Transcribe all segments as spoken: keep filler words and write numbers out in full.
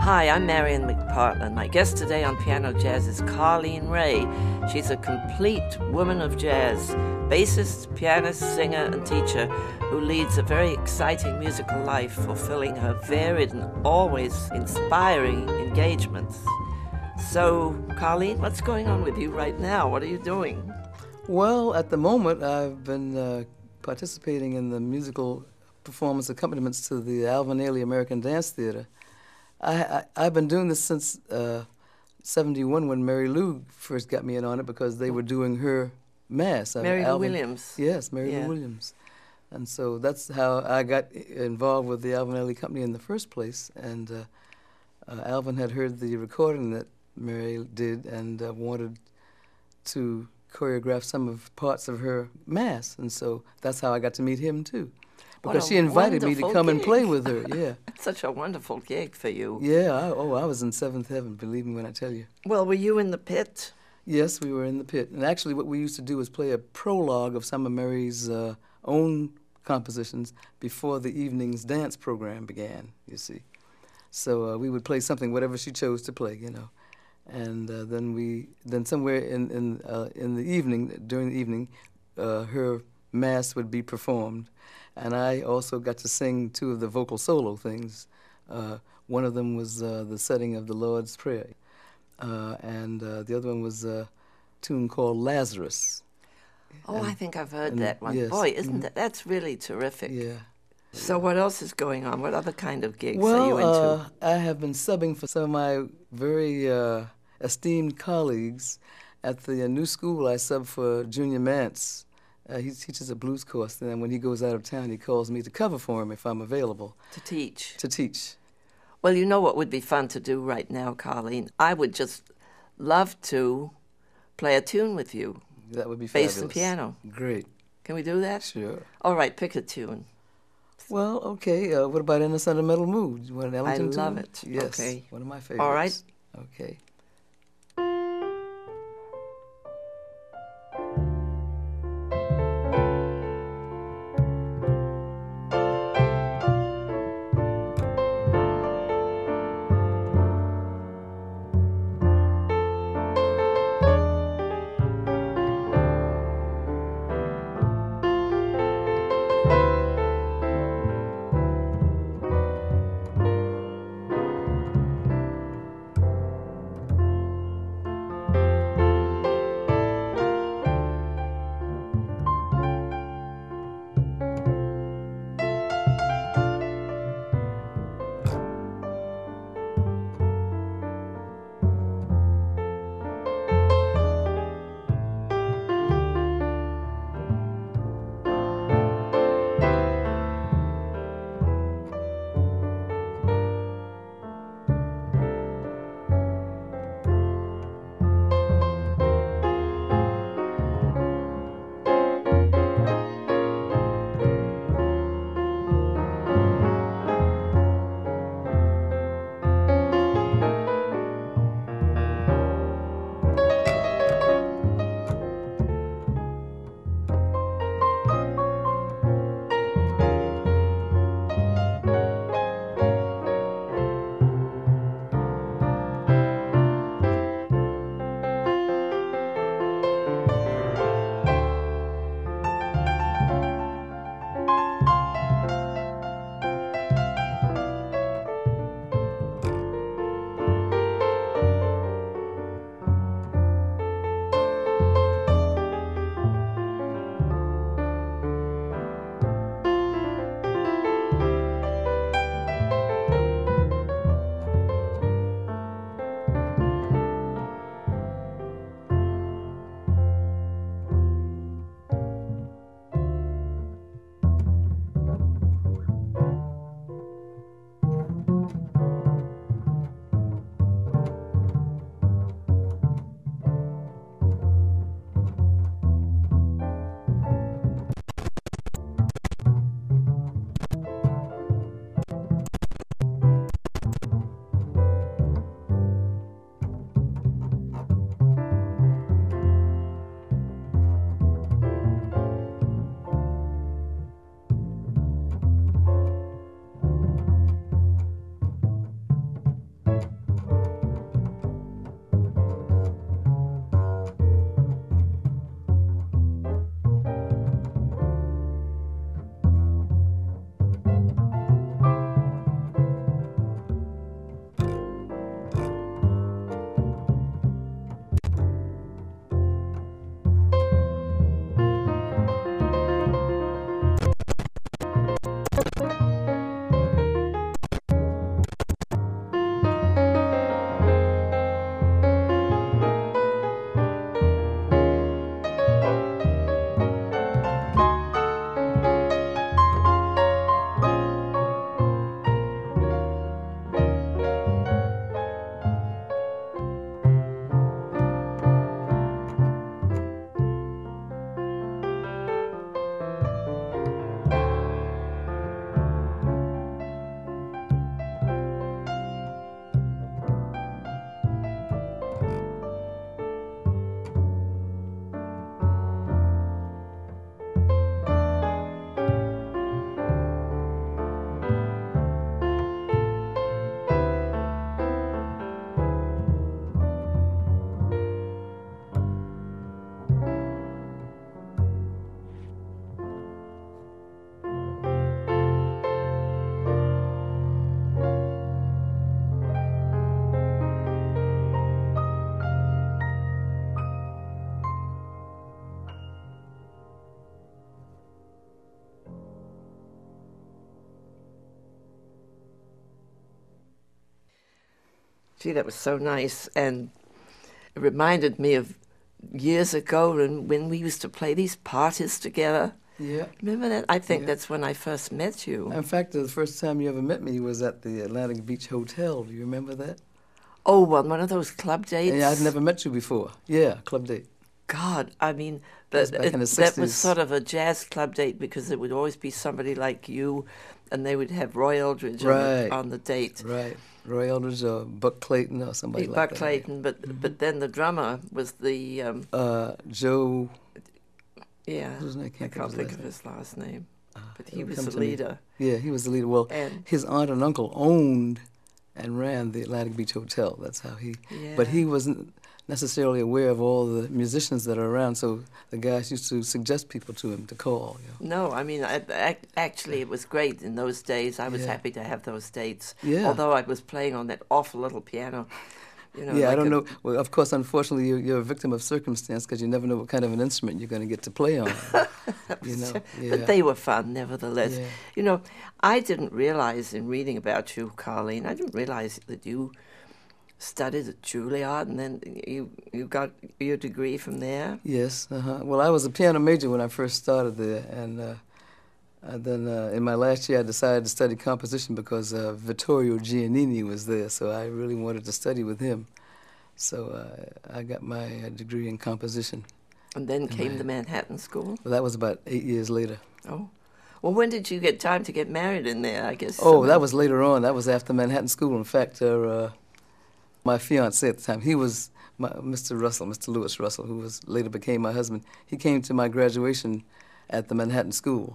Hi, I'm Marion McPartland. My guest today on Piano Jazz is Carleen Rae. She's a complete woman of jazz, bassist, pianist, singer, and teacher who leads a very exciting musical life, fulfilling her varied and always inspiring engagements. So, Carleen, what's going on with you right now? What are you doing? Well, at the moment, I've been uh, participating in the musical performance accompaniments to the Alvin Ailey American Dance Theater. I, I, I've been doing this since uh, seventy-one when Mary Lou first got me in on it because they were doing her mass. Mary Lou Williams. Yes, Mary yeah. Lou Williams. And so that's how I got involved with the Alvin Ailey Company in the first place. And uh, uh, Alvin had heard the recording that Mary did and uh, wanted to choreograph some of parts of her mass. And so that's how I got to meet him, too. Because she invited me to come gig. and play with her, yeah. Such a wonderful gig for you. Yeah, I, oh, I was in seventh heaven, believe me when I tell you. Well, were you in the pit? Yes, we were in the pit. And actually what we used to do was play a prologue of some of Mary's uh, own compositions before the evening's dance program began, you see. So uh, we would play something, whatever she chose to play, you know. And uh, then we, then somewhere in, in, uh, in the evening, during the evening, uh, her mass would be performed. And I also got to sing two of the vocal solo things. Uh, one of them was uh, the setting of the Lord's Prayer. Uh, and uh, the other one was a tune called Lazarus. Oh, and, I think I've heard and, that one. yes. Boy, isn't mm-hmm. that, that's really terrific. Yeah. So what else is going on? What other kind of gigs well, are you into? Uh, I have been subbing for some of my very uh, esteemed colleagues. At the uh, new school, I sub for Junior Mance. Uh, he teaches a blues course, and then when he goes out of town, he calls me to cover for him if I'm available. To teach? To teach. Well, you know what would be fun to do right now, Carleen? I would just love to play a tune with you. That would be fabulous. Bass and piano. Great. Can we do that? Sure. All right, pick a tune. Well, okay. Uh, what about In a Sentimental Mood? You want an Ellington I tune? love it. Yes. Okay. One of my favorites. All right. Okay. Gee, that was so nice. And it reminded me of years ago when, when we used to play these parties together. Yeah. Remember that? I think Yeah. that's when I first met you. In fact, the first time you ever met me was at the Atlantic Beach Hotel. Do you remember that? Oh, well, one of those club dates? Yeah, I'd never met you before. Yeah, club date. God, I mean, was that, back it, in the that was sixties. sort of a jazz club date because it would always be somebody like you, and they would have Roy Eldridge on, Right. the, on the date. Right. Roy Eldridge or Buck Clayton or somebody like Buck that. Clayton, but Mhm. but then the drummer was the um, Uh, Joe, yeah. what's his name? I can't think of name. his last name, Uh, but it'll he was come the to me. leader. Yeah, he was the leader. Well, And his aunt and uncle owned and ran the Atlantic Beach Hotel. That's how he. yeah, But he wasn't necessarily aware of all the musicians that are around, so the guys used to suggest people to him to call. You know. no, I mean, I, I, actually, it was great in those days. I was Yeah. happy to have those dates, Yeah. although I was playing on that awful little piano. You know, yeah, I like don't a- know. Well, of course, unfortunately, you're, you're a victim of circumstance because you never know what kind of an instrument you're going to get to play on. You know, yeah. But they were fun, nevertheless. Yeah. You know, I didn't realize in reading about you, Carlene, I didn't realize that you studied at Juilliard and then you you got your degree from there. Yes. Uh-huh. Well, I was a piano major when I first started there, and uh, uh, then uh, in my last year I decided to study composition because uh, Vittorio Giannini was there, so I really wanted to study with him. So uh, I got my uh, degree in composition. And then And came I- the Manhattan School. Well, that was about eight years later. Oh. Well, when did you get time to get married in there, I guess? Oh, somehow? that was later on. That was after Manhattan School. In fact, uh, uh, my fiancé at the time, he was my, Mister Russell, Mister Lewis Russell, who was later became my husband. He came to my graduation at the Manhattan School.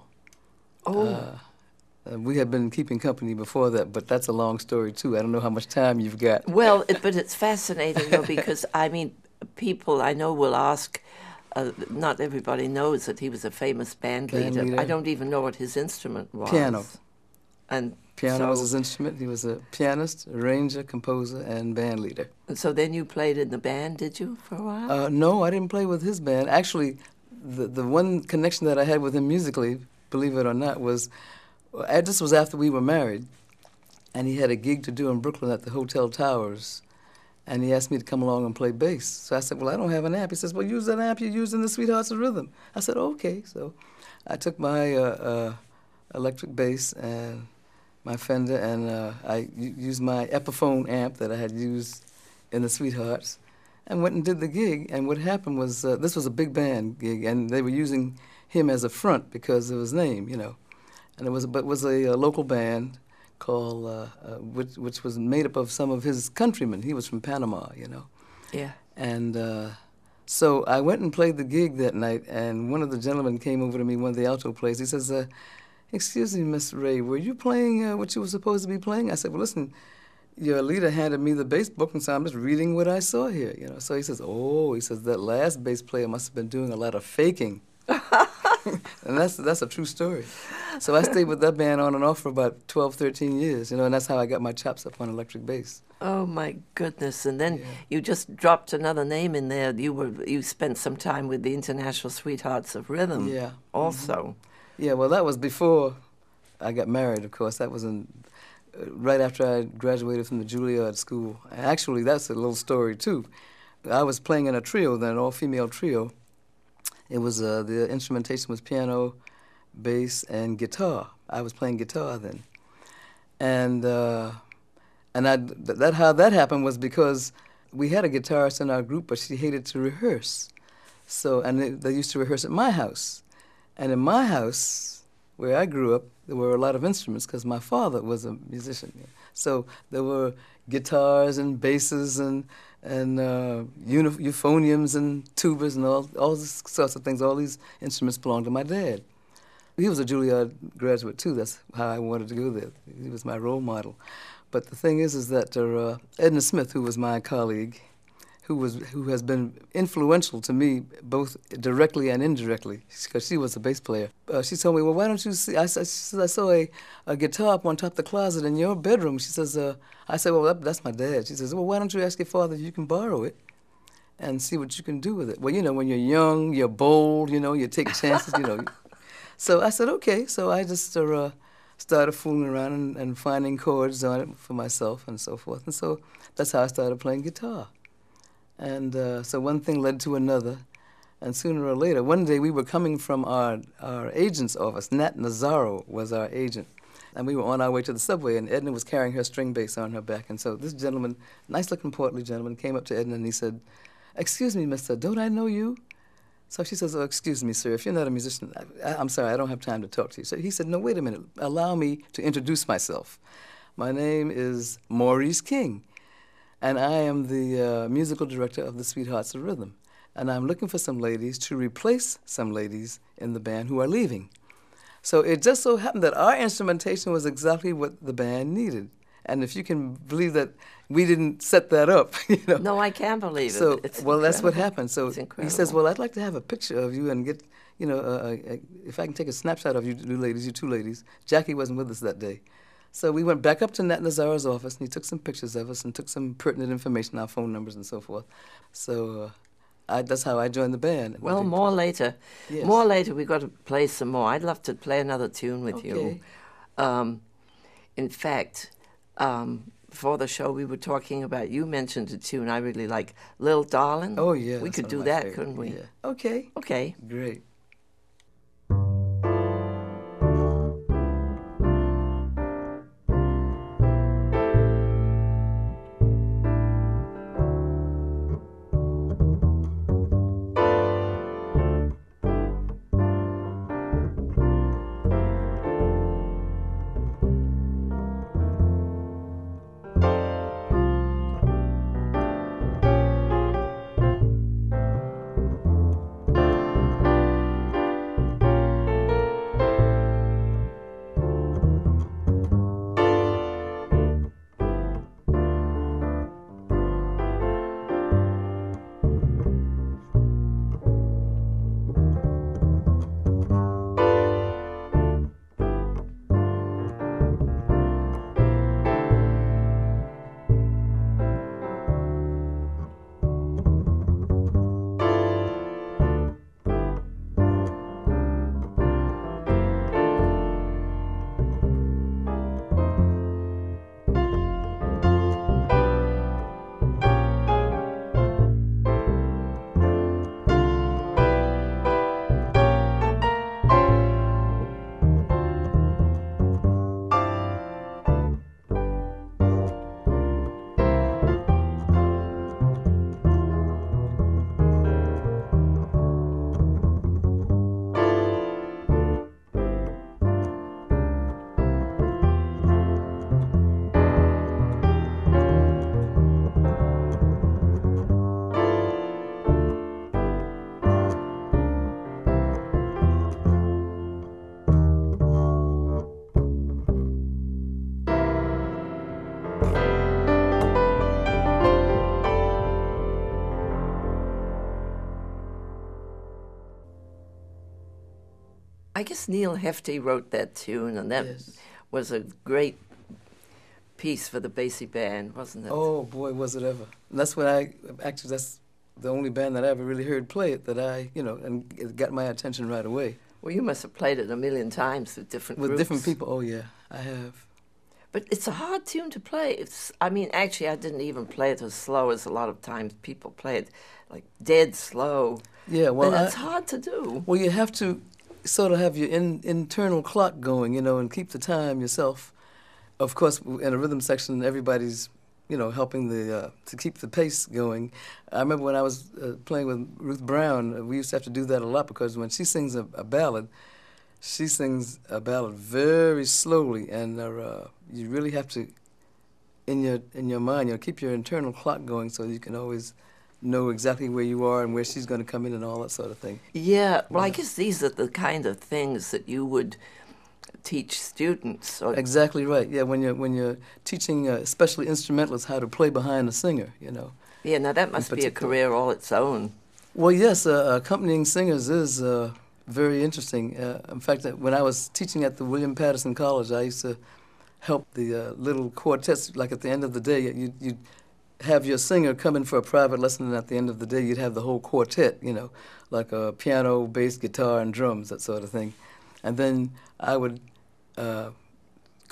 Oh, Uh, uh, we had been keeping company before that, but that's a long story, too. I don't know how much time you've got. well, it, but it's fascinating, though, because, I mean, people I know will ask, uh, not everybody knows that he was a famous band, Band leader. leader. I don't even know what his instrument was. Piano. And Piano so, was his instrument. He was a pianist, arranger, composer, and band leader. and so then you played in the band, did you, for a while? Uh, no, I didn't play with his band. Actually, the the one connection that I had with him musically, believe it or not, was uh, this was after we were married, and he had a gig to do in Brooklyn at the Hotel Towers, and he asked me to come along and play bass. So I said, well, I don't have an amp. He says, well, use that amp you're using the Sweethearts of Rhythm. I said, okay. So I took my uh, uh, electric bass and my Fender, and uh, I u- used my Epiphone amp that I had used in the Sweethearts, and went and did the gig. And what happened was, uh, this was a big band gig, and they were using him as a front because of his name, you know. And it was, but it was a, a local band called, uh, uh, which, which was made up of some of his countrymen. He was from Panama, you know. Yeah. And uh, so I went and played the gig that night, and one of the gentlemen came over to me, one of the alto players. He says, uh, excuse me, Miss Ray, were you playing uh, what you were supposed to be playing? I said, well, listen, your leader handed me the bass book, and so I'm just reading what I saw here, you know. So he says, oh, he says, that last bass player must have been doing a lot of faking. And that's that's a true story. So I stayed with that band on and off for about twelve, thirteen years, you know, and that's how I got my chops up on electric bass. Oh my goodness! And then Yeah. you just dropped another name in there. You were you spent some time with the International Sweethearts of Rhythm. Yeah. Also. Yeah, well, that was before I got married, of course. That was in uh, right after I graduated from the Juilliard School. Actually, that's a little story, too. I was playing in a trio then, an all-female trio. It was, uh, the instrumentation was piano, bass, and guitar. I was playing guitar then. And uh, and I, th- that how that happened was because we had a guitarist in our group, but she hated to rehearse. So, and they, they used to rehearse at my house. And in my house, where I grew up, there were a lot of instruments because my father was a musician. So there were guitars and basses and and uh, uni- euphoniums and tubas and all all these sorts of things. All these instruments belonged to my dad. He was a Juilliard graduate too. That's how I wanted to go there. He was my role model. But the thing is, is that uh, Edna Smith, who was my colleague, who was who has been influential to me both directly and indirectly, because she was a bass player. Uh, she told me, well, why don't you see? I, s- she said, I saw a, a guitar up on top of the closet in your bedroom. She says, uh, I said, well, that, that's my dad. She says, well, why don't you ask your father if you can borrow it and see what you can do with it? Well, you know, when you're young, you're bold, you know, you take chances, you know. So I said, okay. So I just uh, started fooling around and, and finding chords on it for myself and so forth. And so that's how I started playing guitar. And uh, so one thing led to another. And sooner or later, one day we were coming from our, our agent's office. Nat Nazaro was our agent. And we were on our way to the subway, and Edna was carrying her string bass on her back. And so this gentleman, nice-looking, portly gentleman, came up to Edna and he said, "Excuse me, mister, don't I know you?" So she says, "Oh, excuse me, sir, if you're not a musician, I, I'm sorry, I don't have time to talk to you." So he said, "No, wait a minute, allow me to introduce myself. My name is Maurice King, and I am the uh, musical director of the Sweethearts of Rhythm. And I'm looking for some ladies to replace some ladies in the band who are leaving." So it just so happened that our instrumentation was exactly what the band needed. And if you can believe that we didn't set that up, you know. No, I can't believe so, it. It's well, incredible. That's what happened. So he says, "Well, I'd like to have a picture of you and get, you know, uh, uh, if I can take a snapshot of you two ladies, you two ladies." Jackie wasn't with us that day. So we went back up to Nat Nazaro's office, and he took some pictures of us and took some pertinent information, our phone numbers and so forth. So uh, I, that's how I joined the band. Well, more later. Yes. More later, we've got to play some more. I'd love to play another tune with Okay. you. Um, in fact, um, before the show, we were talking about, you mentioned a tune I really like, Lil Darlin'. Oh, yeah. We that's could one do of my that, favorite. couldn't we? Yeah. Okay. Okay. Great. I guess Neil Hefti wrote that tune, and that Yes. was a great piece for the Basie Band, wasn't it? Oh, boy, was it ever. And that's when I, actually, that's the only band that I ever really heard play it that I, you know, and it got my attention right away. Well, you must have played it a million times with different With groups. different people, oh, yeah, I have. But it's a hard tune to play. It's, I mean, actually, I didn't even play it as slow as a lot of times people play it, like dead slow. Yeah, well, but it's I, hard to do. well, you have to sort of have your in, internal clock going, you know, and keep the time yourself. Of course, in a rhythm section, everybody's, you know, helping the uh, to keep the pace going. I remember when I was uh, playing with Ruth Brown, uh, we used to have to do that a lot because when she sings a, a ballad, she sings a ballad very slowly, and uh, you really have to, in your in your mind, you know, keep your internal clock going so you can always know exactly where you are and where she's going to come in and all that sort of thing. Yeah, well, I guess these are the kind of things that you would teach students. Or Exactly right. Yeah, when you're when you're teaching, uh, especially instrumentalists, how to play behind a singer, you know. Yeah, now that must be a particular. career all its own. Well, yes, uh, accompanying singers is uh, very interesting. Uh, in fact, uh, when I was teaching at the William Patterson College, I used to help the uh, little quartets. Like at the end of the day, you you'd have your singer come in for a private lesson, and at the end of the day, you'd have the whole quartet, you know, like a piano, bass, guitar, and drums, that sort of thing. And then I would uh,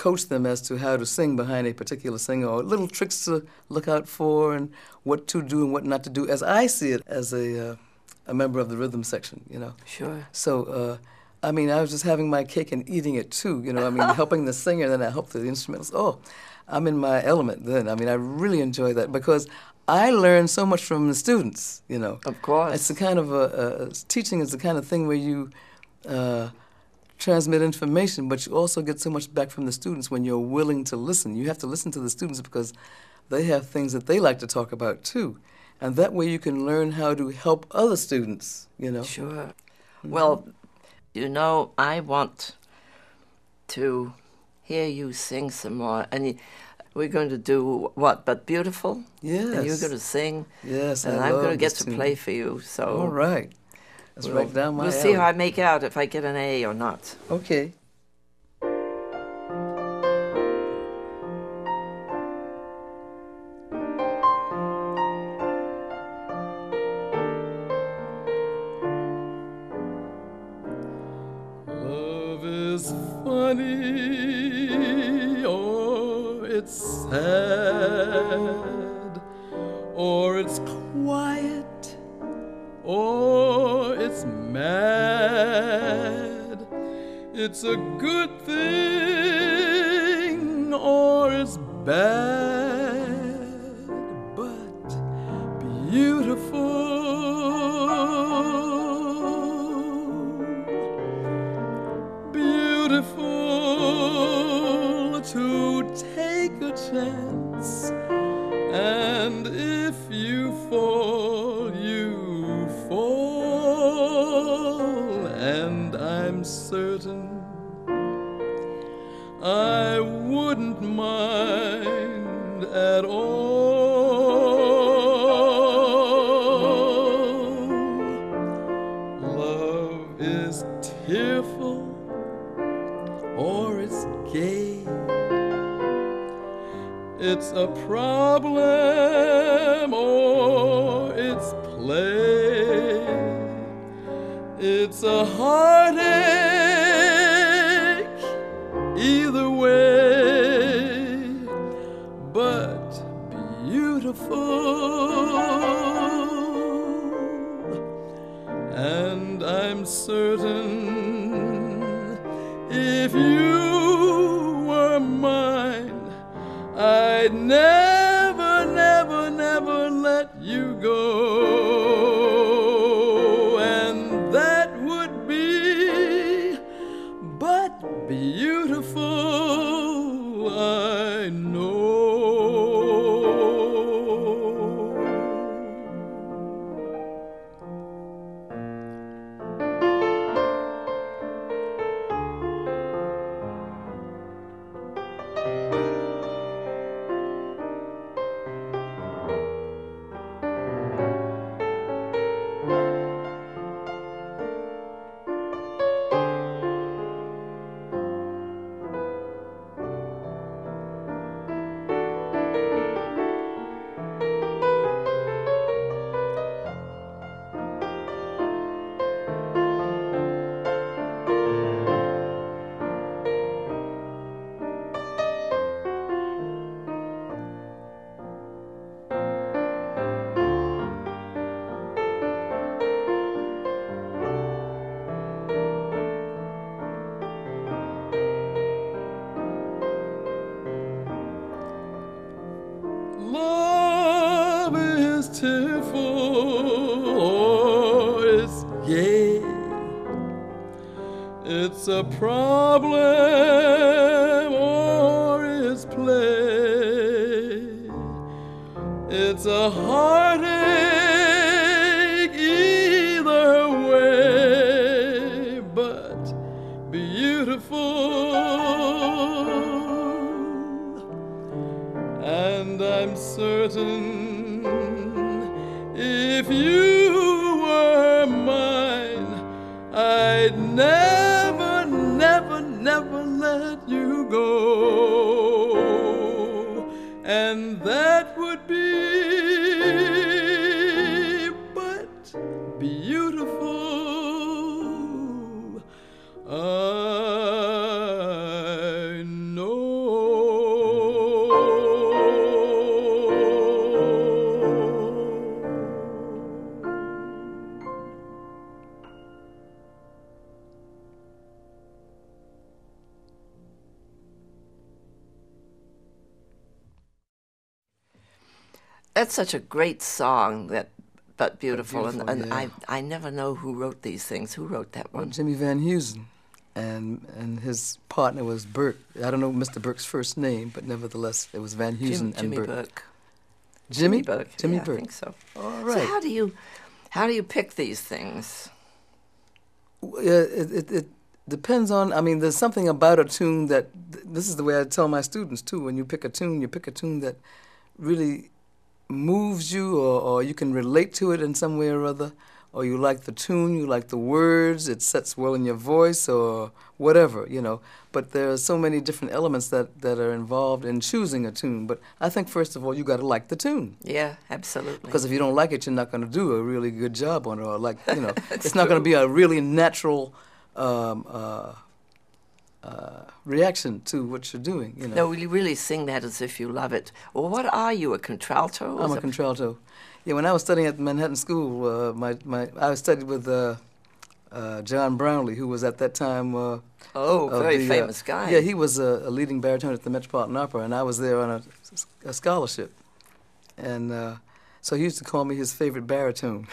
coach them as to how to sing behind a particular singer, or little tricks to look out for and what to do and what not to do, as I see it as a uh, a member of the rhythm section, you know. Sure. So, uh, I mean, I was just having my cake and eating it too, you know. I mean, helping the singer, and then I helped the instrumentals. Oh, I'm in my element then. I mean, I really enjoy that because I learn so much from the students, you know. Of course. It's the kind of a, a teaching is the kind of thing where you uh, transmit information, but you also get so much back from the students when you're willing to listen. You have to listen to the students because they have things that they like to talk about too. And that way you can learn how to help other students, you know. Sure. Mm-hmm. Well, you know, I want to hear you sing some more. And you, we're going to do what, But Beautiful? Yes. And you're going to sing. Yes, and I I'm love going to get this to tune. play for you. So all right. That's we'll, right down my We'll alley. see how I make out if I get an A or not. Okay. Love is funny, or it's sad, or it's quiet, or it's mad. It's a good thing, or it's bad, but beautiful. Beautiful to take a chance, and if you fall, you fall, and I'm certain I wouldn't mind at all. Love is tearful, or it's gay. It's a problem, or it's play. It's a heartache, either way, but beautiful. And I'm certain if you were mine, I'd never, never, never let you go. And that would be but beautiful, I know. Love is tearful, or it's gay. It's a problem, or it's play. It's a heartache, either way, but beautiful. And I'm certain if you were mine, I'd never, never, never let you go. And that would be but beautiful, I know. That's such a great song, that But Beautiful, But Beautiful, and, and yeah. I I never know who wrote these things. Who wrote that one? Well, Jimmy Van Heusen, and and his partner was Burke. I don't know Mister Burke's first name, but nevertheless, it was Van Heusen Jim, and Jimmy Burke. Burke. Jimmy? Jimmy Burke. Jimmy yeah, Burke. I think so. All So right. how do you how do you pick these things? Yeah, it, it, it depends on, I mean, there's something about a tune that, this is the way I tell my students too, when you pick a tune, you pick a tune that really moves you, or, or you can relate to it in some way or other, or you like the tune, you like the words, it sets well in your voice, or whatever, you know. But there are so many different elements that, that are involved in choosing a tune. But I think, first of all, you got to like the tune. Yeah, absolutely. Because if you don't like it, you're not going to do a really good job on it, or like, you know, it's not going to be a really natural um, uh, uh, reaction to what you're doing, you know. No, you really sing that as if you love it. Well, what are you, a contralto? I'm Is a it- contralto. Yeah, when I was studying at Manhattan School, uh, my, my I studied with uh, uh, John Brownlee, who was at that time uh, Oh, of very the, uh, famous guy. Yeah, he was a, a leading baritone at the Metropolitan Opera, and I was there on a, a scholarship. And uh, so he used to call me his favorite baritone.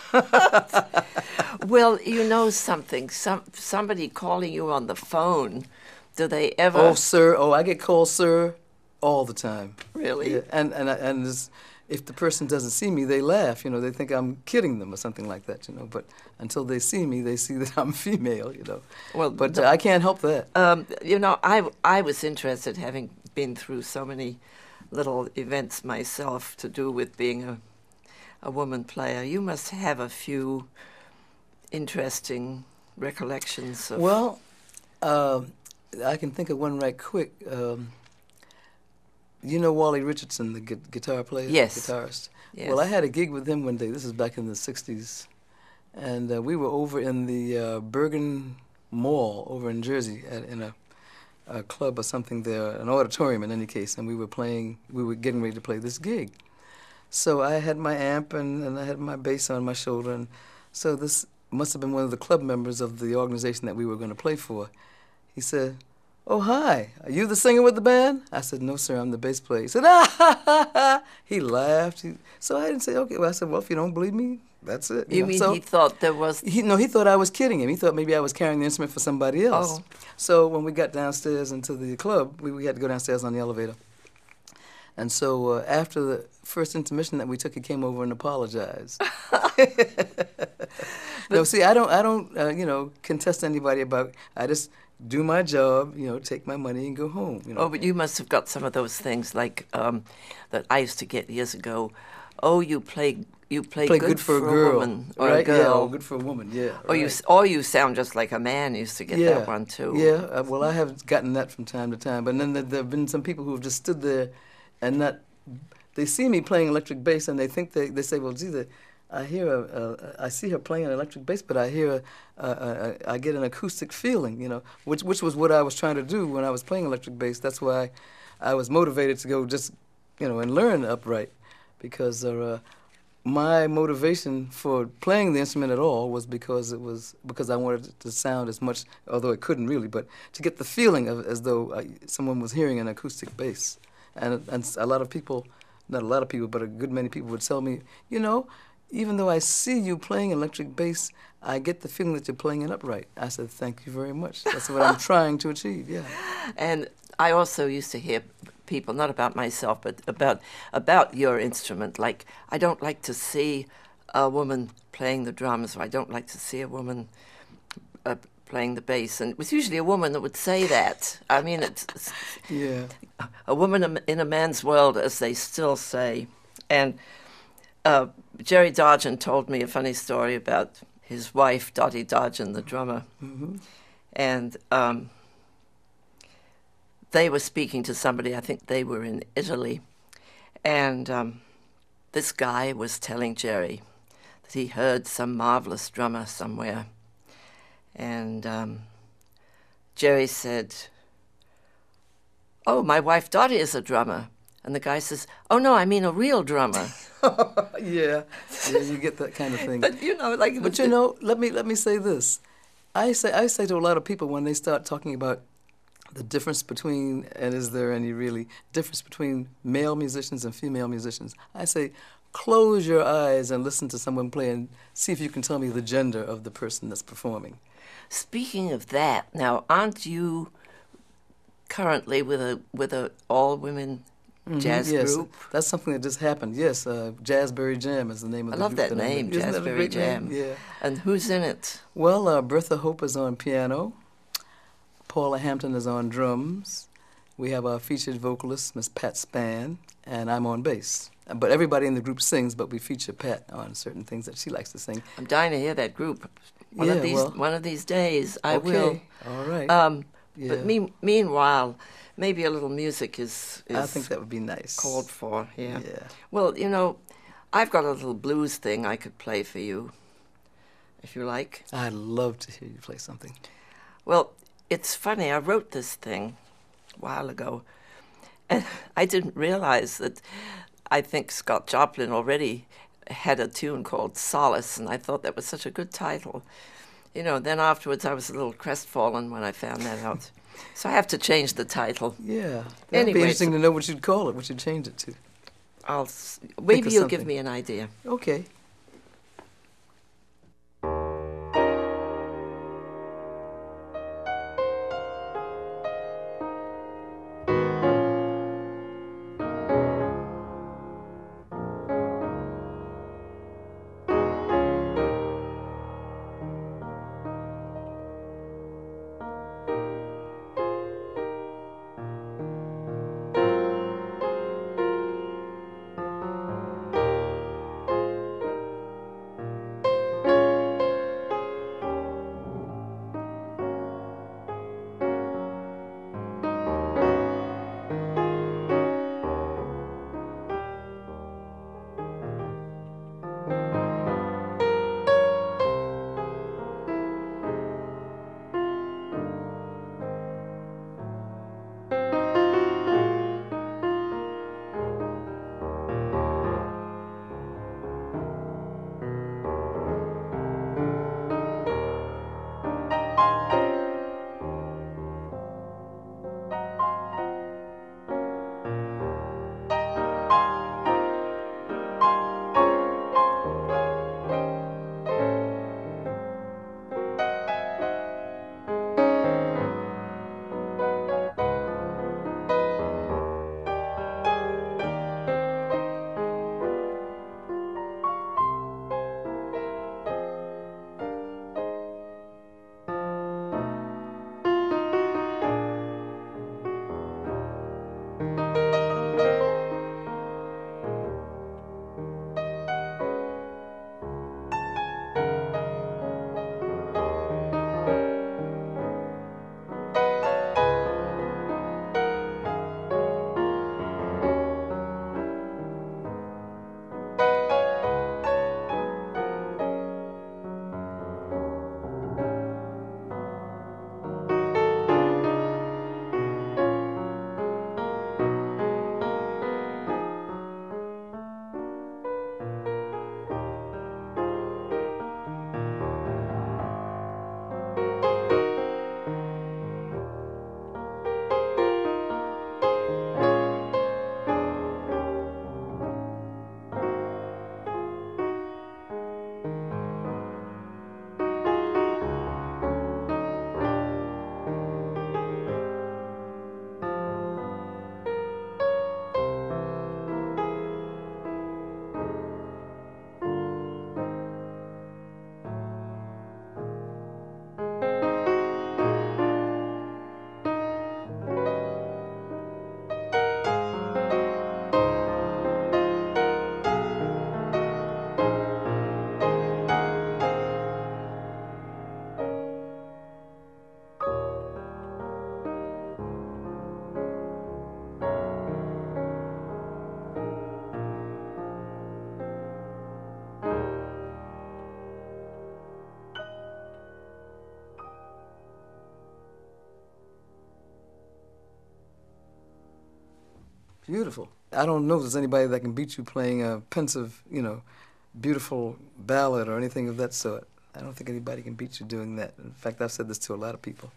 Well, you know something. Some somebody calling you on the phone. Do they ever Oh, sir. Oh, I get called sir all the time. really? Yeah, and and I- and this, if the person doesn't see me, they laugh. You know, they think I'm kidding them or something like that. You know, but until they see me, they see that I'm female. You know, Well, but the- uh, I can't help that. Um, you know, I I was interested, having been through so many little events myself, to do with being a a woman player. You must have a few interesting recollections of. Well, um, I can think of one right quick. Um, you know Wally Richardson, the gu- guitar player, Yes. guitarist. Yes. Well, I had a gig with him one day. This is back in the sixties, and uh, we were over in the uh, Bergen Mall over in Jersey at, in a, a club or something there, an auditorium in any case, and we were playing. We were getting ready to play this gig. So I had my amp and, and I had my bass on my shoulder, and so this must have been one of the club members of the organization that we were going to play for. He said, "Oh, hi, are you the singer with the band?" I said, "No, sir, I'm the bass player." He said, "Ah, ha, ha, ha." He laughed. He, so I didn't say, okay. Well, I said, "Well, if you don't believe me, that's it." You know. mean so he thought there was? he, no, he thought I was kidding him. He thought maybe I was carrying the instrument for somebody else. Oh. So when we got downstairs into the club, we, we had to go downstairs on the elevator. And so uh, after the first intermission that we took, he came over and apologized. No, see, I don't, I don't, uh, you know, contest anybody about. I just do my job, you know, take my money and go home. You know. Oh, but you must have got some of those things like um, that I used to get years ago. Oh, you play, you play, Play good, good for a girl, woman or right? a girl. Yeah, oh, good for a woman. Yeah. Or you, right. s- or you sound just like a man. Used to get yeah, that one too. Yeah, uh, well, I have gotten that from time to time. But then there, there have been some people who have just stood there and not. They see me playing electric bass and they think they they say, well, gee, the, I hear a, a I see her playing an electric bass, but I hear a, a, a, I get an acoustic feeling, you know, which which was what I was trying to do when I was playing electric bass. That's why I was motivated to go just, you know, and learn upright, because uh, my motivation for playing the instrument at all was because it was because I wanted it to sound as much, although it couldn't really, but to get the feeling of as though uh, someone was hearing an acoustic bass. And and a lot of people, not a lot of people, but a good many people would tell me, you know, even though I see you playing electric bass, I get the feeling that you're playing it upright. I said, thank you very much. That's what I'm trying to achieve, yeah. And I also used to hear people, not about myself, but about about your instrument. Like, I don't like to see a woman playing the drums, or I don't like to see a woman uh, playing the bass. And it was usually a woman that would say that. I mean, it's, it's Yeah. a woman in a man's world, as they still say. And uh, Jerry Dodgen told me a funny story about his wife, Dottie Dodgen, the drummer. Mm-hmm. And um, they were speaking to somebody, I think they were in Italy. And um, this guy was telling Jerry that he heard some marvelous drummer somewhere. And um, Jerry said, "Oh, my wife Dottie is a drummer." And the guy says, "Oh, no, I mean a real drummer." yeah. Yeah, you get that kind of thing. But, you know, like... But you know, let me let me say this. I say I say to a lot of people when they start talking about the difference between, and is there any really difference between male musicians and female musicians, I say close your eyes and listen to someone play and see if you can tell me the gender of the person that's performing. Speaking of that, now aren't you currently with a with a all women Mm-hmm, jazz yes, group? That's something that just happened. Yes, uh, Jazzberry Jam is the name of I the love group. that that name, Isn't that a Jazzberry great Jam. name? Yeah. And who's in it? Well, uh, Bertha Hope is on piano. Paula Hampton is on drums. We have our featured vocalist, Miss Pat Spann, and I'm on bass. But everybody in the group sings, but we feature Pat on certain things that she likes to sing. I'm dying to hear that group. One yeah, of these well, one of these days I okay. will. All right. Um, yeah. But me, meanwhile, maybe a little music is, is I think that would be nice. called for. Yeah. Yeah. Well, you know, I've got a little blues thing I could play for you, if you like. I'd love to hear you play something. Well, it's funny. I wrote this thing a while ago, and I didn't realize that I think Scott Joplin already had a tune called Solace, and I thought that was such a good title. You know, then afterwards I was a little crestfallen when I found that out. So I have to change the title. Yeah. That'd Anyway, be interesting so- to know what you'd call it, what you'd change it to. I'll s- maybe of you'll give something. me an idea. Okay. Beautiful. I don't know if there's anybody that can beat you playing a pensive, you know, beautiful ballad or anything of that sort. I don't think anybody can beat you doing that. In fact, I've said this to a lot of people.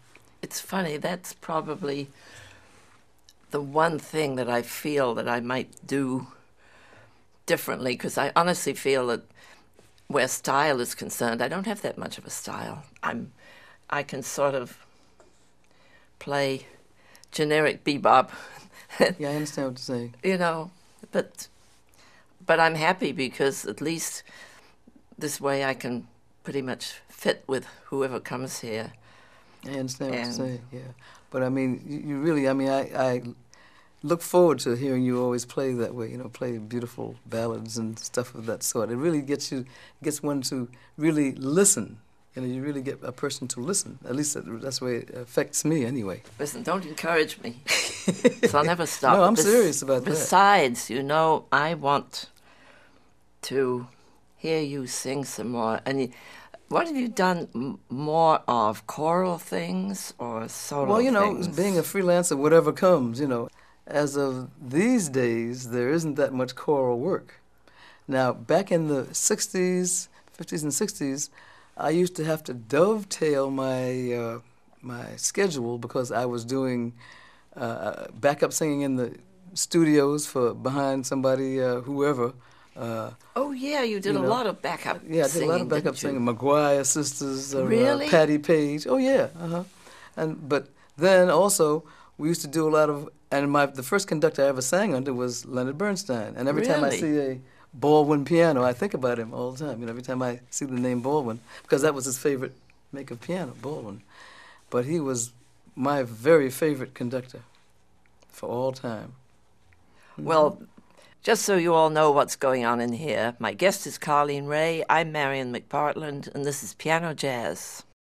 it's funny, that's probably the one thing that I feel that I might do differently, because I honestly feel that where style is concerned, I don't have that much of a style. I'm, I can sort of play generic bebop. Yeah, I understand what you're saying. You know, but but I'm happy because at least this way I can pretty much fit with whoever comes here. I understand And what you're saying, yeah. But I mean, you, you really, I mean, I, I look forward to hearing you always play that way, you know, play beautiful ballads and stuff of that sort. It really gets you, gets one to really listen. You know, you really get a person to listen. At least that, that's the way it affects me anyway. Listen, don't encourage me. So I'll never stop. No, I'm Bes- serious about that. Besides, you know, I want to hear you sing some more. And you, what have you done m- more of, choral things or solo Well, you know, things? being a freelancer, whatever comes, you know. As of these days, there isn't that much choral work. Now, back in the sixties, fifties and sixties, I used to have to dovetail my uh, my schedule because I was doing uh, backup singing in the studios for behind somebody, uh, whoever. Uh, Oh, yeah, you did you a know, lot of backup yeah, I did singing, a lot of backup didn't you? singing. McGuire Sisters, uh, Really? uh, Patti Page. Oh yeah, uh huh. And but then also we used to do a lot of. And my the first conductor I ever sang under was Leonard Bernstein. And every time I Really? see a Baldwin piano, I think about him all the time. You know, every time I see the name Baldwin, because that was his favorite make of piano, Baldwin. But he was my very favorite conductor for all time. Well, just so you all know what's going on in here, my guest is Carlene Ray, I'm Marion McPartland, and this is Piano Jazz.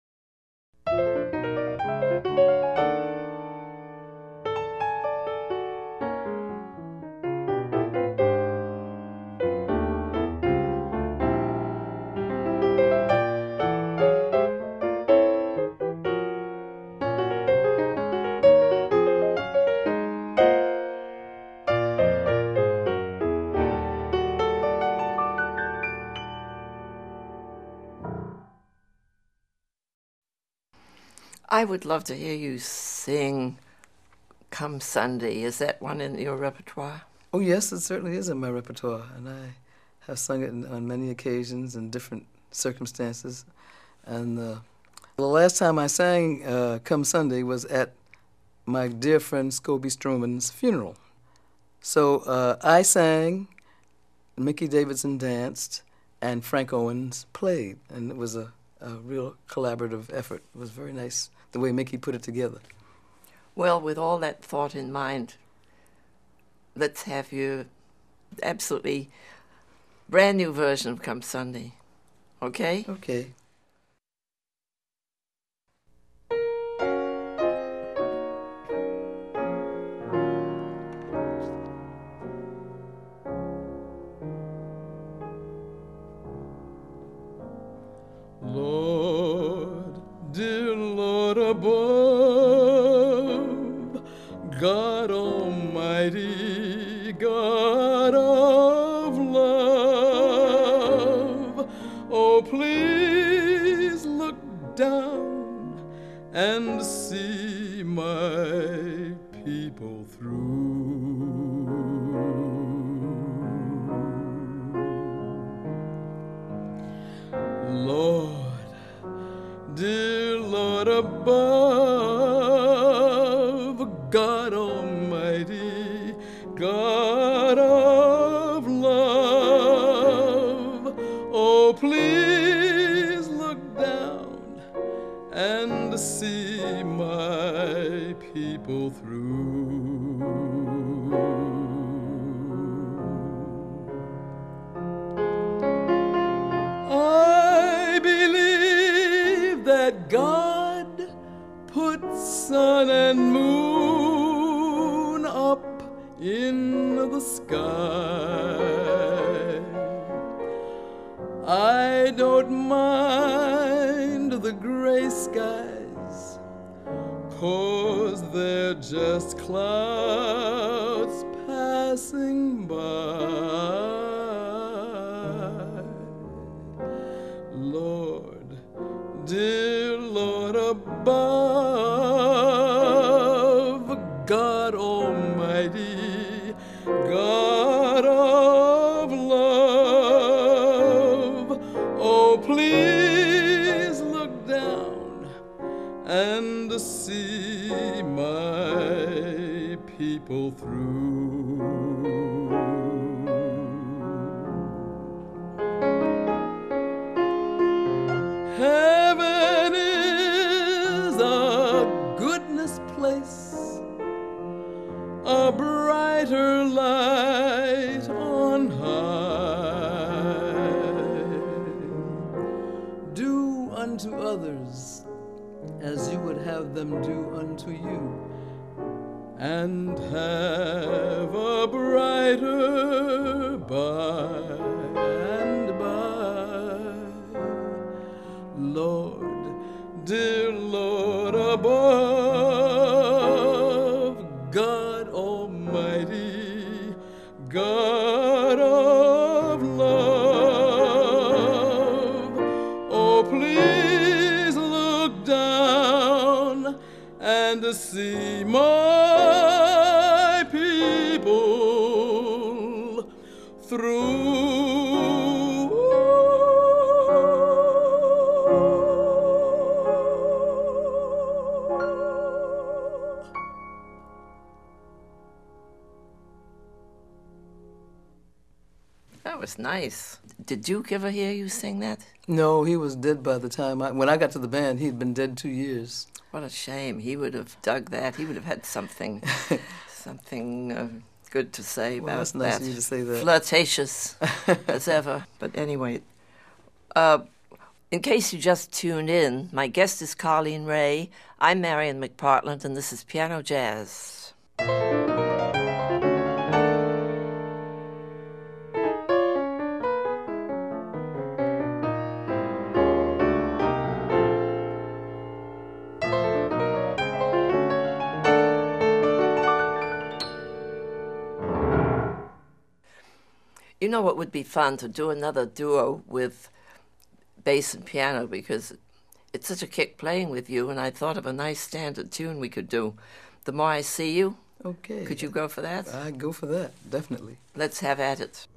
I would love to hear you sing Come Sunday. Is that one in your repertoire? Oh yes, it certainly is in my repertoire, and I have sung it in, on many occasions in different circumstances. And uh, the last time I sang uh, Come Sunday was at my dear friend Scobie Stroman's funeral. So uh, I sang, Mickey Davidson danced, and Frank Owens played, and it was a, a real collaborative effort. It was very nice the way Mickey put it together. Well, with all that thought in mind, let's have you absolutely brand new version of Come Sunday. Okay? Okay. Lord, dear Lord above, God Almighty, God of love, oh please look down and see my people through. Lord, dear Lord above, God Almighty, God of love, oh please look down and see my people through. I believe that God put sun and moon up in the sky. I don't mind the gray skies, 'cause they're just clouds passing by. Lord, dear Lord above, God Almighty, God of love, oh please look down and see my people through. Heaven is a goodness place, a brighter light on high. Do unto others as you would have them do unto you, and have a brighter by and by. Lord, dear Lord above, God Almighty, God of love, oh please look down and see my people through. That was nice. Did Duke ever hear you sing that? No, he was dead by the time I, when I got to the band, he'd been dead two years. What a shame. He would have dug that. He would have had something, something uh, good to say Well, about that's nice that. of you to say that. Flirtatious as ever. But anyway, uh, in case you just tuned in, my guest is Carlene Ray. I'm Marion McPartland, and this is Piano Jazz. You know what would be fun? To do another duo with bass and piano, because it's such a kick playing with you, and I thought of a nice standard tune we could do. The More I See You. Okay. Could you go for that? I'd go for that, definitely. Let's have at it.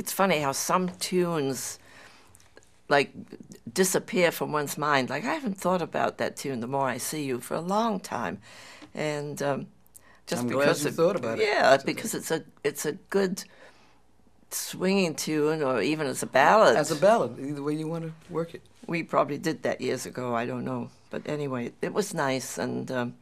it's funny how some tunes like disappear from one's mind. Like, I haven't thought about that tune, The More I See You, for a long time. And um, just I'm because glad you it, thought about it. Yeah, because it's a it's a good swinging tune, or even as a ballad. As a ballad, either way you want to work it. We probably did that years ago, I don't know. But anyway, it was nice. And um,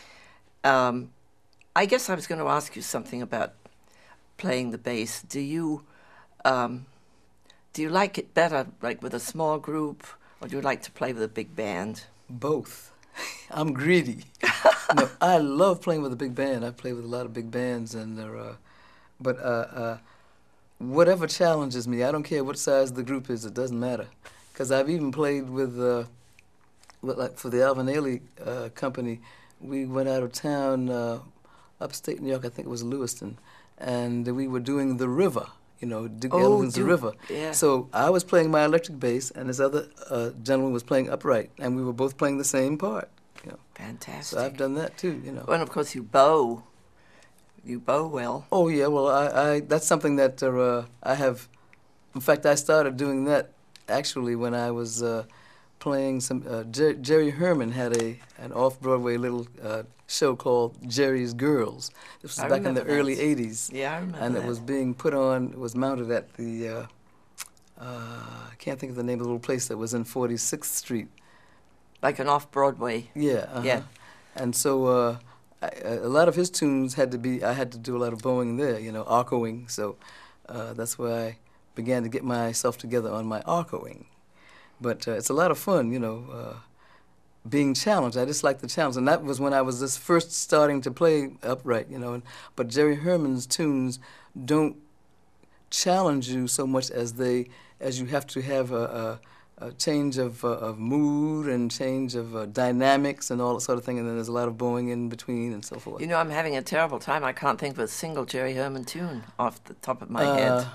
um, I guess I was going to ask you something about playing the bass. Do you um, do you like it better, like with a small group, or do you like to play with a big band? Both. I'm greedy. No, I love playing with a big band. I play with a lot of big bands, and uh, but uh, uh, whatever challenges me, I don't care what size the group is. It doesn't matter, because I've even played with, uh, with like for the Alvin Ailey uh, company. We went out of town, uh, upstate New York. I think it was Lewiston, and we were doing The River. You know, Duke Oh, Ellington's The Duke, River. yeah. So I was playing my electric bass, and this other uh, gentleman was playing upright, and we were both playing the same part. You know. Fantastic. So I've done that too. You know. And of course, you bow. You bow well. Oh yeah, well I, I that's something that uh, I have. In fact, I started doing that actually when I was uh, playing some. Uh, Jer- Jerry Herman had a an off Broadway little uh, show called Jerry's Girls. This was I back in the remember that. early eighties. Yeah, I remember And that. it was being put on. It was mounted at the. Uh, uh, I can't think of the name of the little place that was in forty-sixth Street. Like an off-Broadway. Yeah. Uh-huh. Yeah. And so uh, I, a lot of his tunes had to be. I had to do a lot of bowing there. You know, arcoing. So uh, that's where I began to get myself together on my arcoing. But uh, it's a lot of fun, you know, uh, being challenged. I just like the challenge. And that was when I was just first starting to play upright, you know. And, but Jerry Herman's tunes don't challenge you so much as they, as you have to have a, a, a change of, uh, of mood and change of uh, dynamics and all that sort of thing. And then there's a lot of bowing in between and so forth. You know, I'm having a terrible time. I can't think of a single Jerry Herman tune off the top of my Uh, head.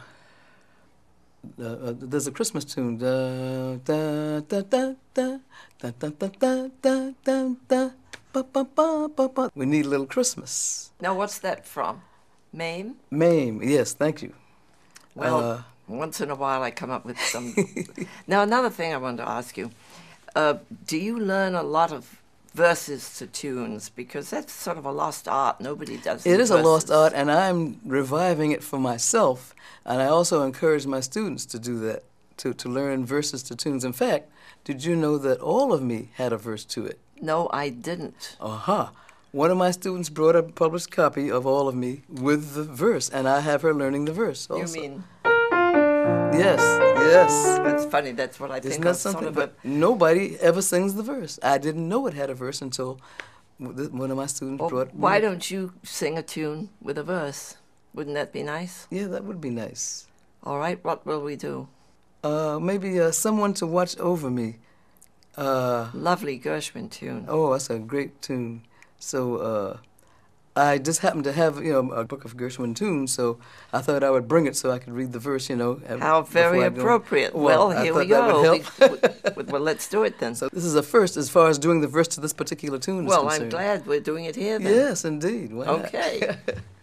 Uh, uh, there's a Christmas tune. Da, da, da, da, da, da, da, da, da, da, da, da, ba, ba, ba, ba, ba. We Need a Little Christmas. Now, what's that from? Mame? Mame, yes, thank you. Well, Uh, once in a while I come up with some. Now, another thing I wanted to ask you. Uh, do you learn a lot of verses to tunes? Because that's sort of a lost art. Nobody does It the is a lost verses. art, and I'm reviving it for myself. And I also encourage my students to do that, to, to learn verses to tunes. In fact, did you know that All of Me had a verse to it? No, I didn't. Aha. One of my students brought a published copy of All of Me with the verse, and I have her learning the verse also. You mean? Yes, yes. That's funny. That's what I Isn't think that of. Sort something? of But a, nobody ever sings the verse. I didn't know it had a verse until w- one of my students well, brought why me. don't you sing a tune with a verse? Wouldn't that be nice? Yeah, that would be nice. All right, what will we do? Uh, maybe uh, Someone to Watch Over Me. Uh, Lovely Gershwin tune. oh, that's a great tune. So uh, I just happened to have, you know, a book of Gershwin tunes, so I thought I would bring it so I could read the verse, you know. uh, How very before I go. appropriate. Well, Well, I here thought we that would go. help. We- well, let's do it then. So this is a first as far as doing the verse to this particular tune is well, I'm concerned. glad we're doing it here then. Yes, indeed. Why not? Okay.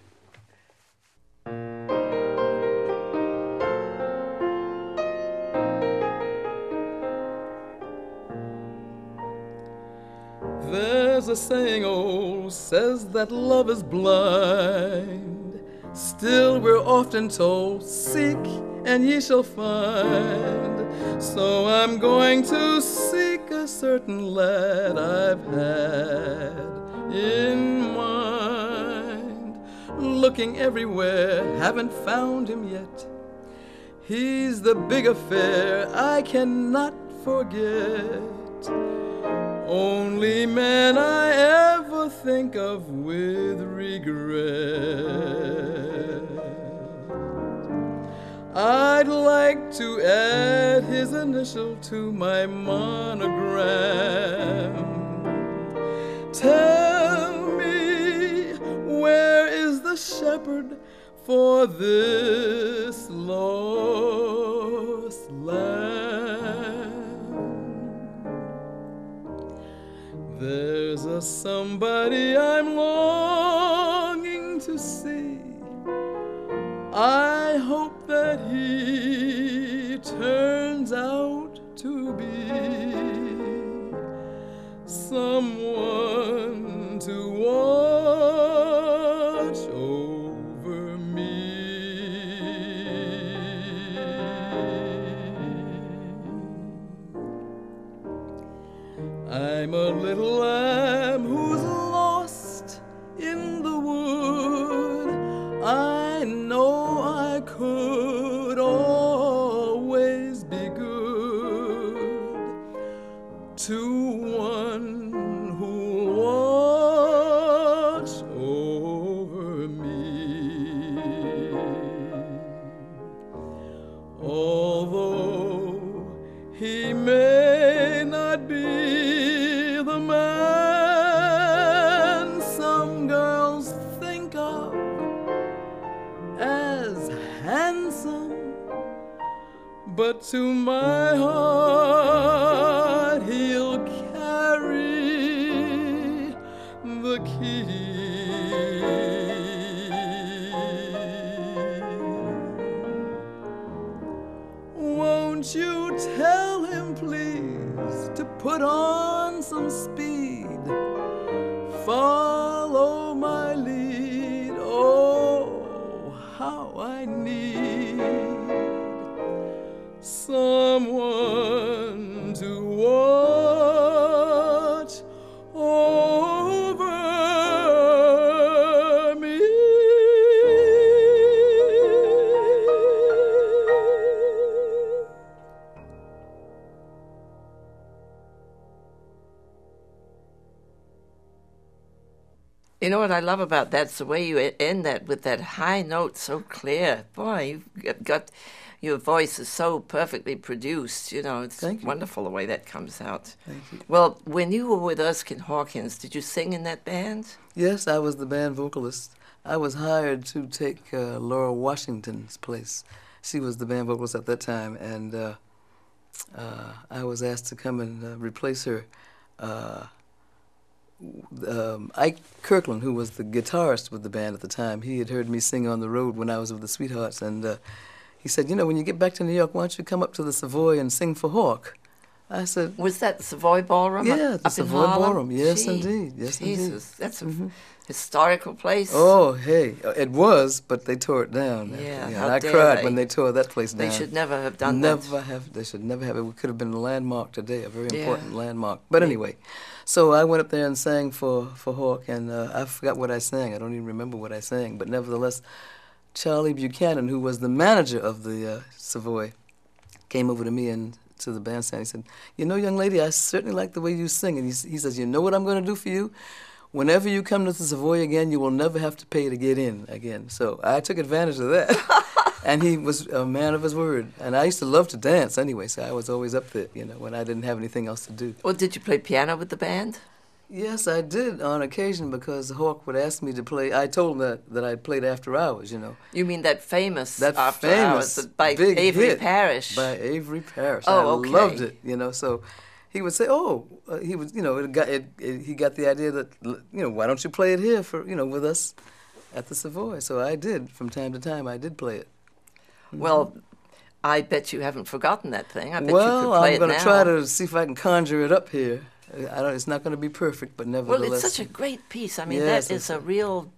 There's a saying old says that love is blind. Still we're often told, seek and ye shall find. So I'm going to seek a certain lad I've had in mind. Looking everywhere, haven't found him yet. He's the big affair I cannot forget. Only man I ever think of with regret. I'd like to add his initial to my monogram. Tell me, where is the shepherd for this lost lamb? There's a somebody I'm longing to see. I hope that he but to my heart he'll carry the key. Won't you tell him, please, to put on some speed, follow my lead, oh, how I need someone to watch over me. You know what I love about that? It's the way you end that with that high note so clear. Boy, you've got, your voice is so perfectly produced. You know, it's Thank you. wonderful the way that comes out. Thank you. Well, when you were with Erskine Hawkins, did you sing in that band? Yes, I was the band vocalist. I was hired to take uh, Laura Washington's place. She was the band vocalist at that time, and uh, uh, I was asked to come and uh, replace her. Uh, um, Ike Kirkland, who was the guitarist with the band at the time, he had heard me sing on the road when I was with the Sweethearts, and uh, he said, you know, when you get back to New York, why don't you come up to the Savoy and sing for Hawk? I said... Was that the Savoy Ballroom? Yeah, up, the up in Savoy Harlem? Ballroom. Yes, Gee, indeed. Yes, Jesus, indeed. that's a Mhm. historical place. Oh, hey, it was, but they tore it down. Yeah, and how I dare cried they. when they tore that place down. They should never have done never that. have. They should never have. It could have been a landmark today, a very Yeah. important landmark. But anyway, so I went up there and sang for for Hawk, and uh, I forgot what I sang. I don't even remember what I sang. But nevertheless, Charlie Buchanan, who was the manager of the uh, Savoy, came over to me and to the bandstand. He said, "You know, young lady, I certainly like the way you sing." And he, he says, "You know what I'm going to do for you? Whenever you come to the Savoy again, you will never have to pay to get in again." So I took advantage of that. And he was a man of his word. And I used to love to dance anyway, so I was always up there, you know, when I didn't have anything else to do. Well, did you play piano with the band? Yes, I did on occasion, because Hawk would ask me to play. I told him that, that I played After Hours, you know. You mean that famous That After famous Hours by big Avery hit Parish? By Avery Parish. Oh, I okay. loved it, you know. So he would say, "Oh, uh, he was, you know, it got, it, it, he got the idea that, you know, why don't you play it here for, you know, with us at the Savoy?" So I did. From time to time, I did play it. Well, I bet you haven't forgotten that thing. I bet well, you could play I'm it going now. to try to see if I can conjure it up here. I don't. It's not going to be perfect, but Well, nevertheless. it's such a great piece. I mean, Yes, that is it's- a real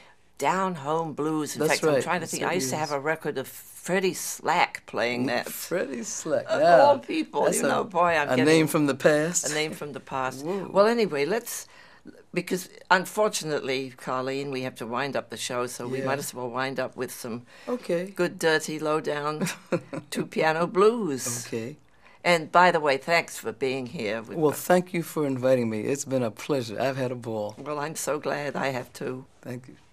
down-home blues. In That's fact, I'm right. trying to It think. I used to certainly have is. a record of Freddie Slack playing that. Freddie Slack. Of yeah. all people, That's you a, know, boy, I'm a getting name from the past. a name from the past. Whoa. Well, anyway, let's, because unfortunately, Carlene, we have to wind up the show, so we Yeah. might as well wind up with some Okay. good, dirty, low-down two-piano blues. Okay. And by the way, thanks for being here. With Well, thank you for inviting me. It's been a pleasure. I've had a ball. well, I'm so glad I have too. Thank you.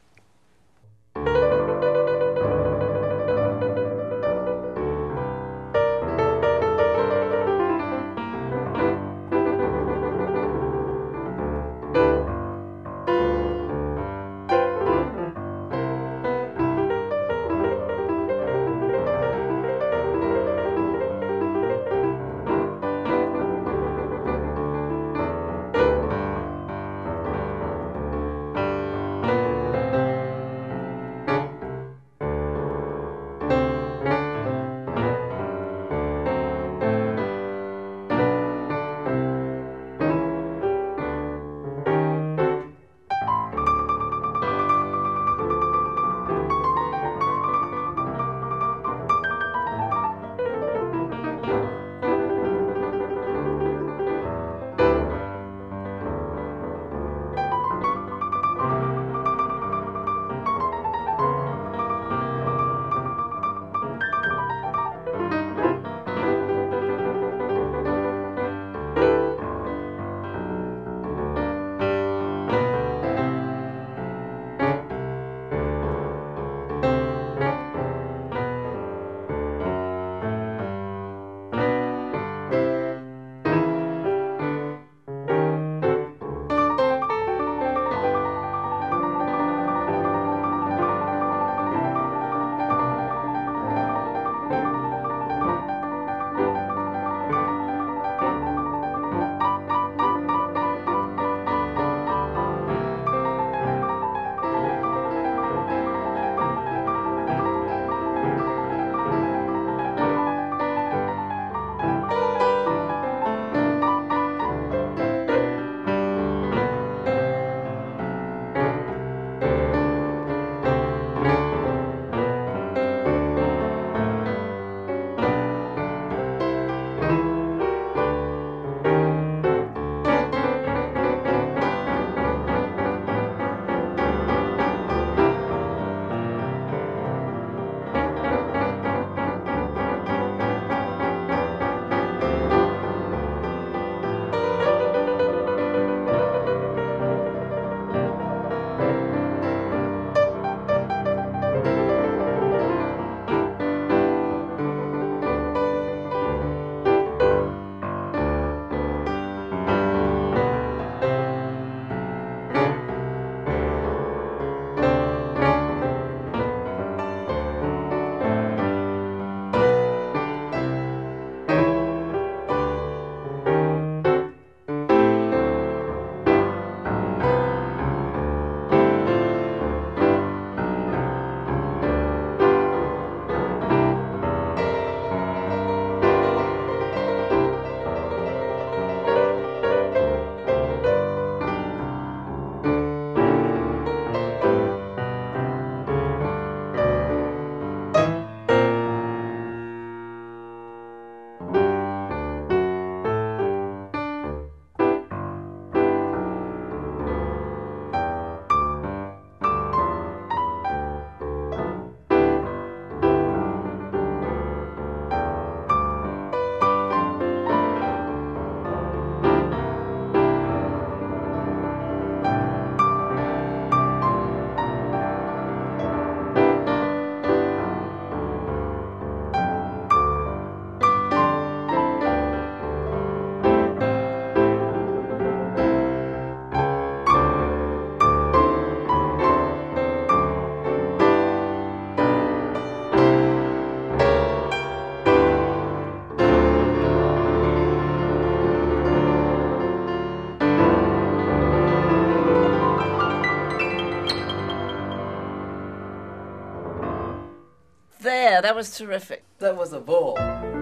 There, that was terrific. That was a ball.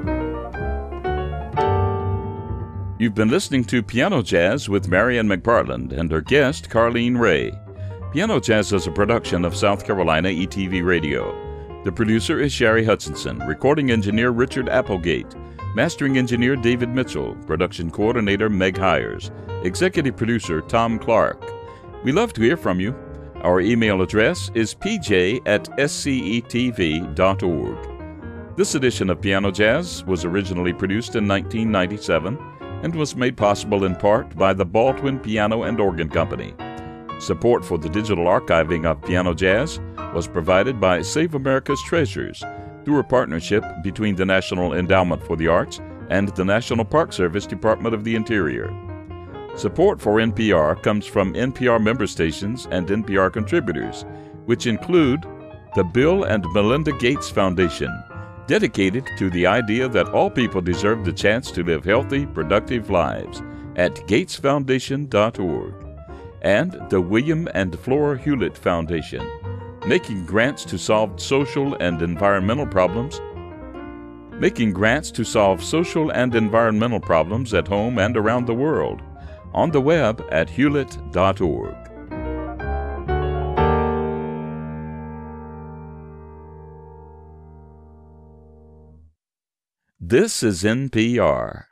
You've been listening to Piano Jazz with Marian McPartland and her guest, Carlene Ray. Piano Jazz is a production of South Carolina E T V Radio. The producer is Sherry Hutchinson, recording engineer Richard Applegate, mastering engineer David Mitchell, production coordinator Meg Hires, executive producer Tom Clark. We love to hear from you. Our email address is p j at s c e t v dot org. This edition of Piano Jazz was originally produced in nineteen ninety-seven and was made possible in part by the Baldwin Piano and Organ Company. Support for the digital archiving of Piano Jazz was provided by Save America's Treasures through a partnership between the National Endowment for the Arts and the National Park Service Department of the Interior. Support for N P R comes from N P R member stations and N P R contributors, which include the Bill and Melinda Gates Foundation, dedicated to the idea that all people deserve the chance to live healthy, productive lives, at gates foundation dot org, and the William and Flora Hewlett Foundation, making grants to solve social and environmental problems, making grants to solve social and environmental problems at home and around the world, on the web at hewlett dot org. This is N P R.